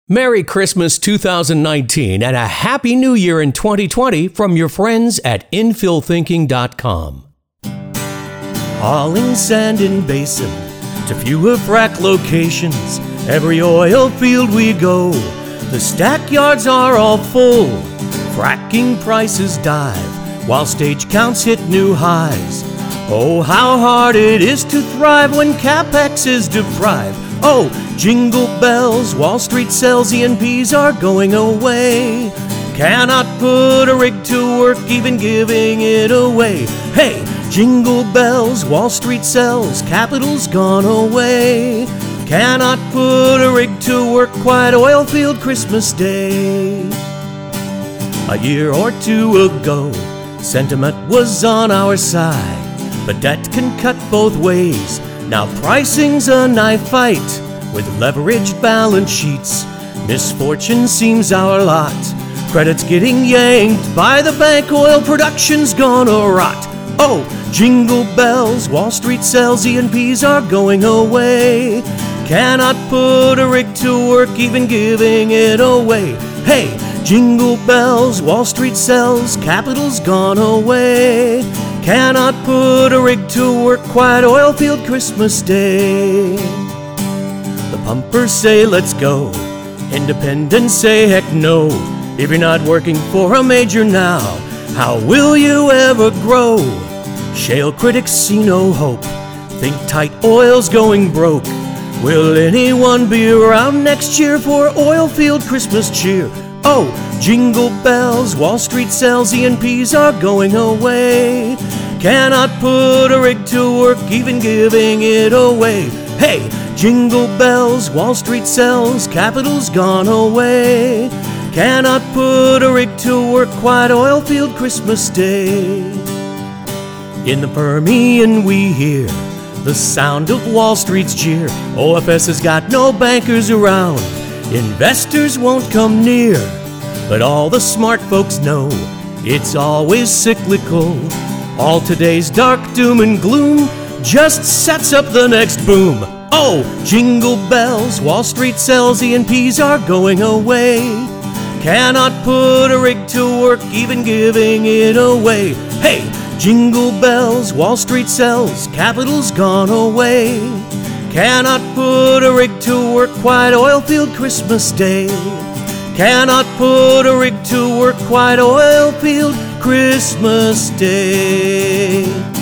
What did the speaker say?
Merry Christmas 2019 and a Happy New Year in 2020 from your friends at infillthinking.com. Hauling sand in basin to fewer frac locations. Every oil field we go, the stack yards are all full. Fracking prices dive while stage counts hit new highs. Oh, how hard it is to thrive when CapEx is deprived. Oh, jingle bells, Wall Street sells, E&Ps are going away. Cannot put a rig to work, even giving it away. Hey, jingle bells, Wall Street sells, capital's gone away. Cannot put a rig to work, quiet oil field Christmas Day. A year or two ago, sentiment was on our side, but debt can cut both ways. Now pricing's a knife fight with leveraged balance sheets. Misfortune seems our lot. Credit's getting yanked by the bank. Oil production's gonna rot. Oh, jingle bells, Wall Street sells, E&Ps are going away. Cannot put a rig to work, even giving it away. Hey, jingle bells, Wall Street sells, capital's gone away. Cannot put a rig to work, quiet oil field Christmas Day. The pumpers say let's go, independents say heck no. If you're not working for a major now, how will you ever grow? Shale critics see no hope, think tight oil's going broke. Will anyone be around next year for oil field Christmas cheer? Oh, jingle bells, Wall Street sells, E&Ps are going away. Cannot put a rig to work, even giving it away. Hey, jingle bells, Wall Street sells, capital's gone away. Cannot put a rig to work, quiet oil field Christmas Day. In the Permian we hear the sound of Wall Street's jeer. OFS has got no bankers around, investors won't come near. But all the smart folks know it's always cyclical. All today's dark doom and gloom just sets up the next boom. Oh, jingle bells, Wall Street sells, E&Ps are going away. Cannot put a rig to work, even giving it away. Hey, jingle bells, Wall Street sells, capital's gone away. Cannot put a rig to work, quiet oil field Christmas Day. Cannot put a rig to work, quiet oil field Christmas Day.